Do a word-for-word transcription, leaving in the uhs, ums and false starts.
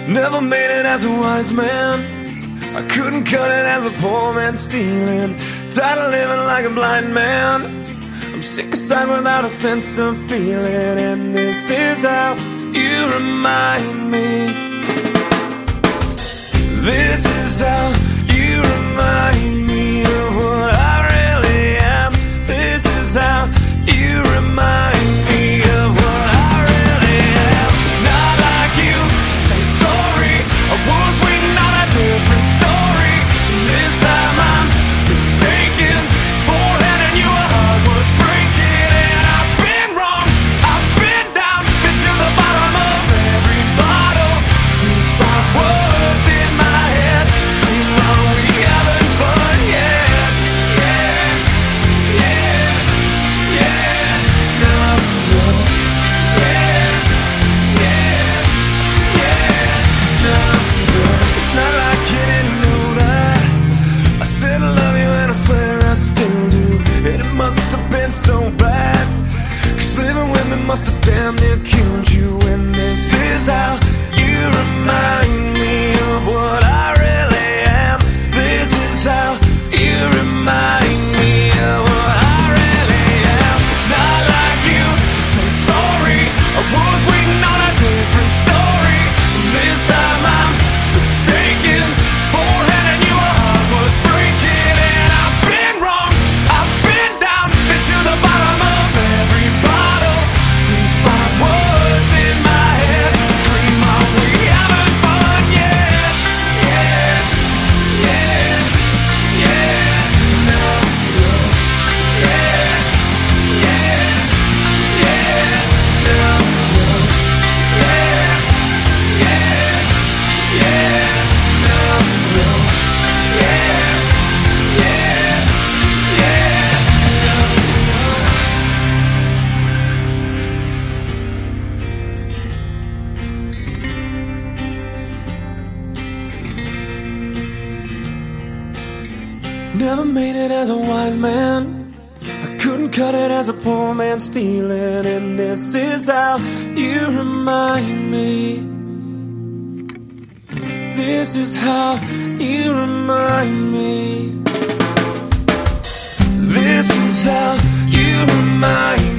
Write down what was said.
Never made it as a wise man. I couldn't cut it as a poor man stealing. Tired of living like a blind man. I'm sick aside without a sense of feeling. And this is how you remind me. This is how you remind me of what I really am. This is how you remind me of what I really am. It's not like you to say sorry. I was waiting on a different story. This time I'm mistaken for handing you a heart worth breaking. And I've been wrong, I've been down, been to the bottom of every bottle. These five words in my head scream, are we having fun yet? Yeah, yeah, yeah, no, no. Yeah, yeah, yeah, no, no. It's not like you didn't know that I said I love you and I swear I still do. And it must have been so bad, 'cause living with me must have damn near killed you. And this is how you remind me of what I really am. This is how you remind me of what I really am. It's not like you to say sorry. I was waiting on a different story. This time I'm mistaken for handing you a heart worth breaking. And I've been wrong, I've been down, been to the bottom of every bottle. These five words in my head scream, are we having fun yet? Yeah, yeah, yeah, no, no. Yeah, yeah, yeah, no, no. Yeah, yeah, yeah, no, no. Yeah, yeah, yeah, no, no. Never made it as a wise man. I couldn't cut it as a poor man stealing. And this is how you remind me. This is how you remind me. This is how you remind me.